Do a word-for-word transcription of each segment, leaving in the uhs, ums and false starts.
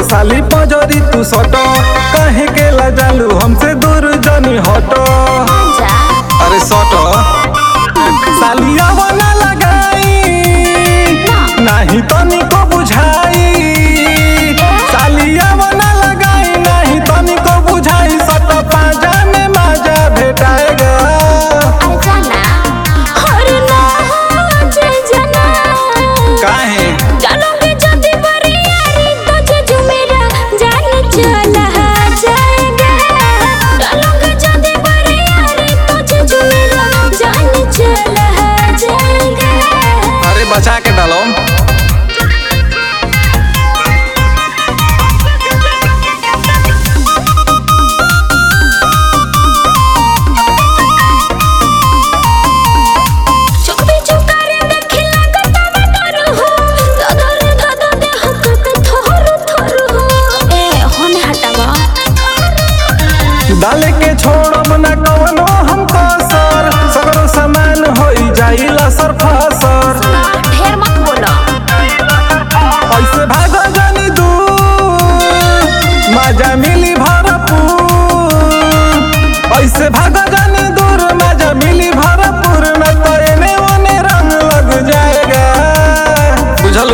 साली पजरी तू सटो कहे के लजालू हमसे दूर जनी हटो। अरे सटो सालिया वाला लगाई नहीं तनी को बुझाई, सालिया वाला लगाई नहीं तनी को बुझाई। सट पाजा में माजा भेटाएगा। काहे बचा के डालो। डाले के छोड़ब ना कवनो हम कसर, सगरो सामान होई जाइला सर फसर। ढेर मत बोलो ऐसे भागा जानी दूर मजा मिली भरपूर, ऐसे भागा जानी दूर मजा मिली भरपूर। न तो एने ओने रंग लग जाएगा बुझलू।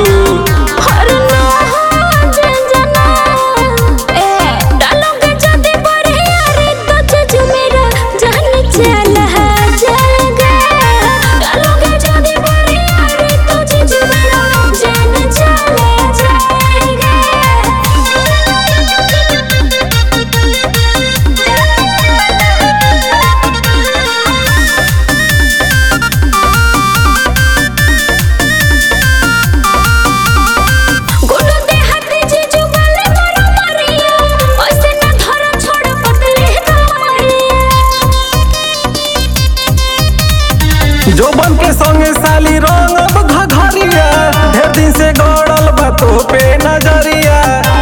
जो बन के संगे साली रंग अब घघरिया, ढेर दिन से गड़ल बा तो पे नजरिया।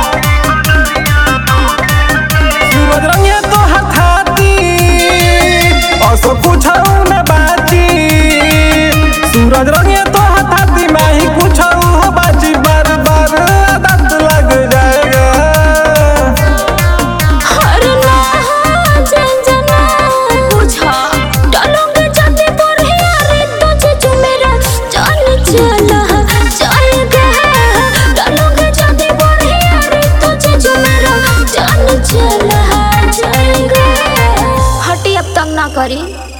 सूरज रंगे तो हथाती असो कुछऊ न बाची, सूरज रंगे तो हथाती माही कुछऊ हो बाची। बार बार आदत लग जाएगा। हटी अब तंग ना करी।